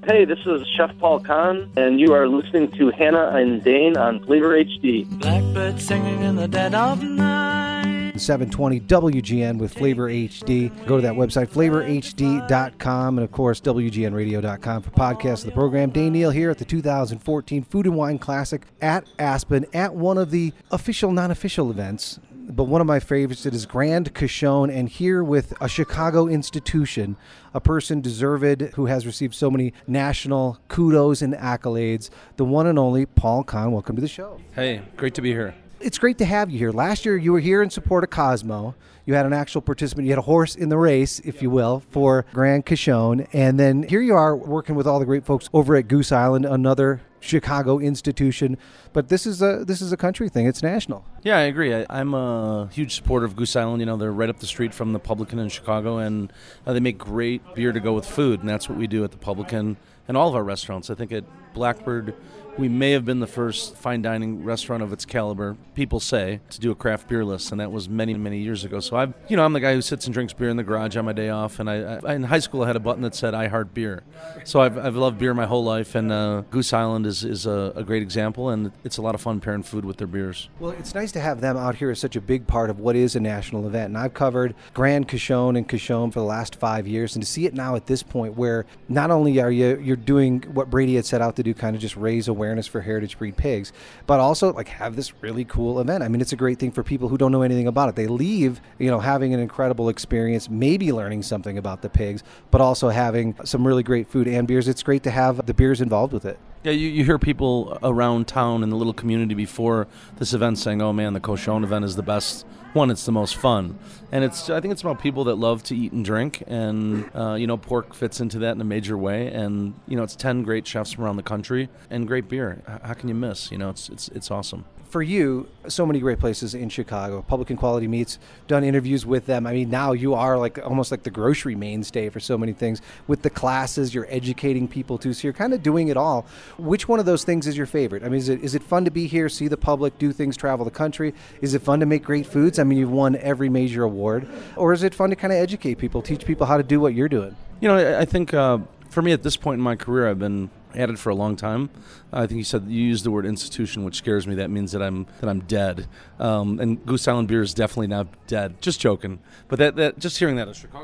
Hey, this is Chef Paul Kahn, and you are listening to Hannah and Dane on Flavor HD. Blackbird singing in the dead of night. 720 WGN with Flavor HD. Go to that website, flavorhd.com, and of course, WGNradio.com for podcasts of the program. Dane Neal here at the 2014 Food and Wine Classic at Aspen at one of the official, non-official events. But one of my favorites, it is Grand Cochon, and here with a Chicago institution, a person deserved who has received so many national kudos and accolades, the one and only Paul Kahn. Welcome to the show. Hey, great to be here. It's great to have you here. Last year, you were here in support of Cosmo. You had an actual participant. You had a horse in the race, if you will, for Grand Cochon. And then here you are working with all the great folks over at Goose Island, another Chicago institution. But this is a country thing. It's national. Yeah, I agree. I'm a huge supporter of Goose Island. You know, they're right up the street from the Publican in Chicago, and they make great beer to go with food, and that's what we do at the Publican and all of our restaurants. I think at Blackbird, we may have been the first fine dining restaurant of its caliber, people say, to do a craft beer list, and that was many, many years ago. So I'm the guy who sits and drinks beer in the garage on my day off, and I in high school I had a button that said "I heart beer." So I've loved beer my whole life, and Goose Island is a great example, and it's a lot of fun pairing food with their beers. Well, it's nice to have them out here as such a big part of what is a national event, and I've covered Grand Cochon and Cochon for the last 5 years, and to see it now at this point where not only are you're doing what Brady had set out to do, kind of just raise awareness for heritage breed pigs, but also like have this really cool event. I mean, it's a great thing for people who don't know anything about it. They leave, having an incredible experience, maybe learning something about the pigs, but also having some really great food and beers. It's great to have the beers involved with it. Yeah, you hear people around town in the little community before this event saying, "Oh man, the Cochon event is the best one. It's the most fun." And I think it's about people that love to eat and drink, and pork fits into that in a major way. And it's 10 great chefs from around the country and great beer. How can you miss? It's awesome. For you, so many great places in Chicago, Publican Quality Meats, done interviews with them. I mean, now you are almost like the grocery mainstay for so many things. With the classes, you're educating people too, so you're kind of doing it all. Which one of those things is your favorite? I mean, is it fun to be here, see the public, do things, travel the country? Is it fun to make great foods? I mean, you've won every major award. Or is it fun to kind of educate people, teach people how to do what you're doing? I think for me at this point in my career, I've been at it for a long time. I think you used the word institution, which scares me. That means that I'm dead. And Goose Island beer is definitely not dead. Just joking. But that just hearing that as Chicago,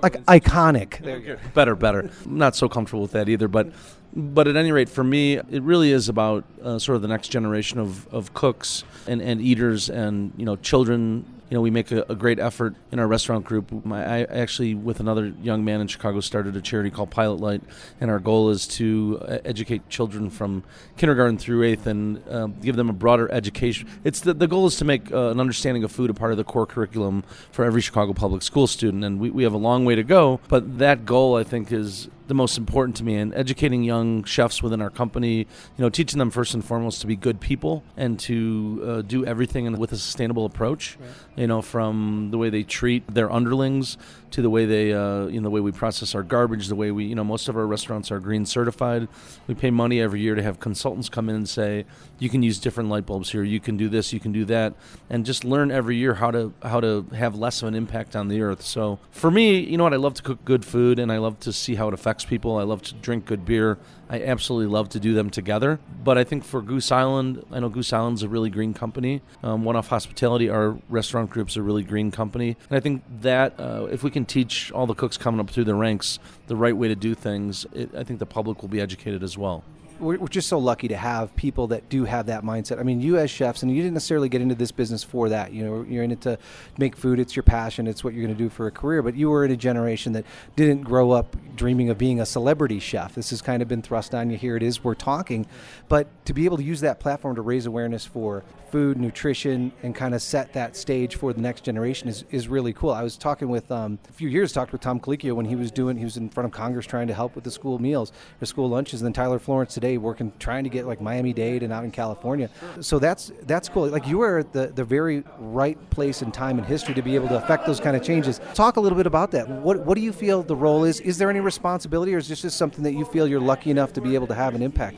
iconic. Better. I'm not so comfortable with that either. But at any rate, for me, it really is about sort of the next generation of cooks and eaters and children. We make a great effort in our restaurant group. I actually, with another young man in Chicago, started a charity called Pilot Light, and our goal is to educate children from kindergarten through 8th and give them a broader education. The goal is to make an understanding of food a part of the core curriculum for every Chicago public school student, and we have a long way to go, but that goal, I think, is the most important to me, and educating young chefs within our company, teaching them first and foremost to be good people and to do everything with a sustainable approach, right. From the way they treat their underlings to the way they, the way we process our garbage, the way we, most of our restaurants are green certified. We pay money every year to have consultants come in and say, you can use different light bulbs here, you can do this, you can do that, and just learn every year how to have less of an impact on the earth. So for me, I love to cook good food, and I love to see how it affects people. I love to drink good beer. I absolutely love to do them together. But I think for Goose Island, I know Goose Island's a really green company. One Off Hospitality, our restaurant group's a really green company. And I think that if we can teach all the cooks coming up through the ranks the right way to do things, I think the public will be educated as well. We're just so lucky to have people that do have that mindset. I mean, you as chefs, and you didn't necessarily get into this business for that. You're in it to make food. It's your passion. It's what you're going to do for a career. But you were in a generation that didn't grow up dreaming of being a celebrity chef. This has kind of been thrust on you. Here it is. We're talking. But to be able to use that platform to raise awareness for food, nutrition, and kind of set that stage for the next generation is really cool. I was talking with, a few years, talked with Tom Colicchio when he was in front of Congress trying to help with the school meals, the school lunches, and then Tyler Florence today trying to get like Miami-Dade and out in California. So that's cool. Like you were at the very right place and time in history to be able to affect those kind of changes. Talk a little bit about that. What do you feel the role is? Is there any responsibility, or is this just something that you feel you're lucky enough to be able to have an impact on?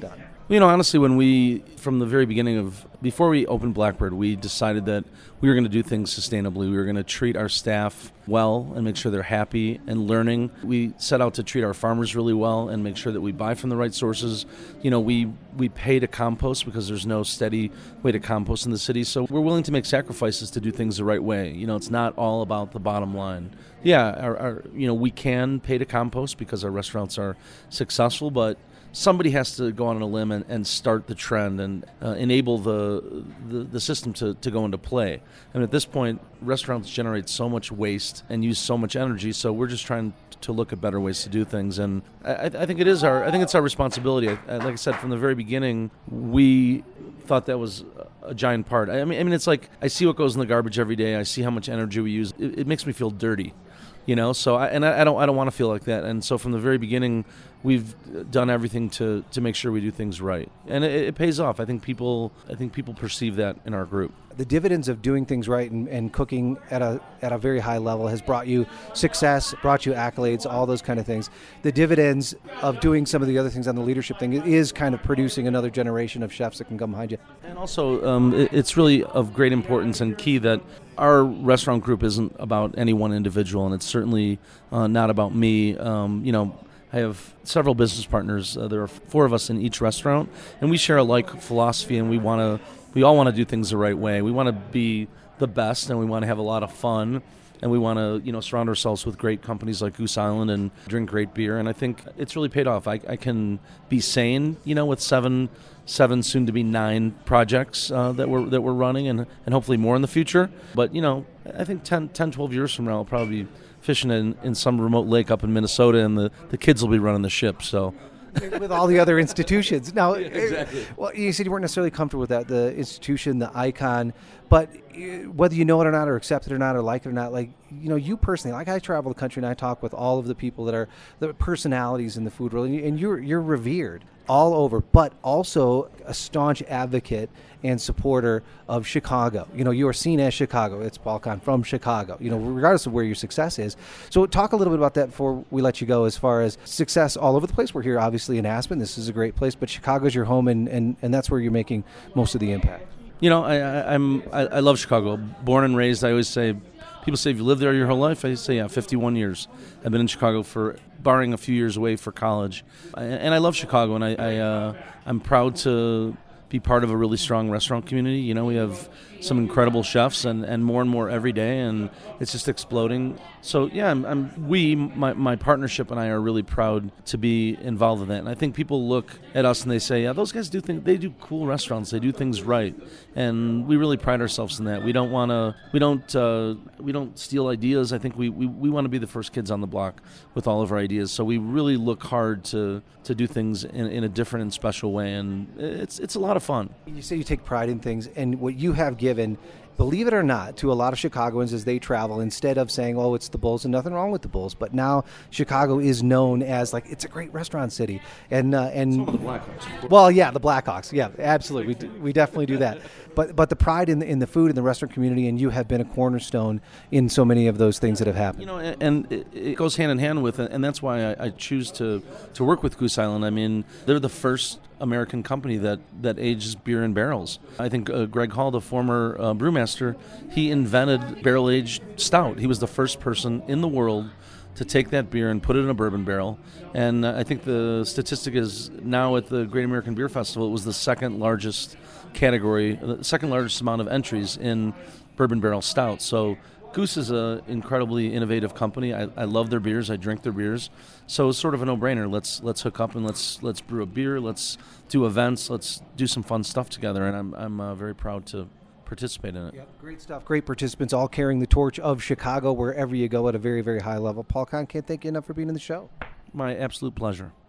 You know, honestly, from the very beginning before we opened Blackbird, we decided that we were going to do things sustainably. We were going to treat our staff well and make sure they're happy and learning. We set out to treat our farmers really well and make sure that we buy from the right sources. You know, we pay to compost because there's no steady way to compost in the city. So we're willing to make sacrifices to do things the right way. You know, it's not all about the bottom line. Yeah, we can pay to compost because our restaurants are successful, but somebody has to go on a limb and start the trend and enable the system to go into play. I mean, at this point, restaurants generate so much waste and use so much energy, so we're just trying to look at better ways to do things. And I think it's our responsibility. Like I said, from the very beginning, we thought that was a giant part. I mean, it's like I see what goes in the garbage every day. I see how much energy we use. It makes me feel dirty. You know, so I don't want to feel like that, and so from the very beginning, we've done everything to make sure we do things right, and it pays off. I think people perceive that in our group. The dividends of doing things right and cooking at a very high level has brought you success, brought you accolades, all those kind of things. The dividends of doing some of the other things on the leadership thing is kind of producing another generation of chefs that can come behind you. And also, it's really of great importance and key that our restaurant group isn't about any one individual, and it's certainly not about me. I have several business partners. There are 4 of us in each restaurant, and we share a like philosophy, and we all want to do things the right way. We want to be the best, and we want to have a lot of fun, and we want to surround ourselves with great companies like Goose Island and drink great beer. And I think it's really paid off. I can be sane, with seven soon to be 9 projects that we're running, and hopefully more in the future. But I think 10, 12 years from now, I'll probably be fishing in some remote lake up in Minnesota, and the kids will be running the ship. So. With all the other institutions. Now, exactly. Well, you said you weren't necessarily comfortable with that, the institution, the icon, but whether you know it or not, or accept it or not, or like it or not, you personally, like I travel the country and I talk with all of the people that are the personalities in the food world, and you're revered all over, but also a staunch advocate and supporter of Chicago. You are seen as Chicago. It's Paul Kahn from Chicago, regardless of where your success is. So talk a little bit about that before we let you go, as far as success all over the place. We're here obviously in Aspen. This is a great place, but Chicago's your home, and that's where you're making most of the impact. I love Chicago. Born and raised. I always say, people say, have you lived there your whole life? I say, yeah, 51 years. I've been in Chicago barring a few years away for college. And I love Chicago, and I'm proud to be part of a really strong restaurant community. We have some incredible chefs and more every day, and it's just exploding. So yeah, my partnership and I are really proud to be involved in that. And I think people look at us and they say, yeah, those guys they do cool restaurants, they do things right, and we really pride ourselves in that. We don't steal ideas. I think we want to be the first kids on the block with all of our ideas. So we really look hard to do things in a different and special way, and it's a lot of fun. You say you take pride in things, and what you have given, believe it or not, to a lot of Chicagoans as they travel, instead of saying, oh, it's the Bulls, and nothing wrong with the Bulls, but now Chicago is known as, it's a great restaurant city. And so the Blackhawks. Well, yeah, the Blackhawks. Yeah, absolutely. We definitely do that. But the pride in the food and the restaurant community, and you have been a cornerstone in so many of those things that have happened. And it goes hand in hand with it, and that's why I choose to work with Goose Island. I mean, they're the first American company that ages beer in barrels. I think Greg Hall, the former brewmaster, he invented barrel-aged stout. He was the first person in the world to take that beer and put it in a bourbon barrel. And I think the statistic is now at the Great American Beer Festival, it was the second largest category, the second largest amount of entries in bourbon barrel stout. So Goose is an incredibly innovative company. I love their beers. I drink their beers. So it's sort of a no-brainer. Let's hook up and let's brew a beer. Let's do events. Let's do some fun stuff together. And I'm very proud to participate in it. Yep, great stuff. Great participants, all carrying the torch of Chicago wherever you go at a very, very high level. Paul Kahn, can't thank you enough for being in the show. My absolute pleasure.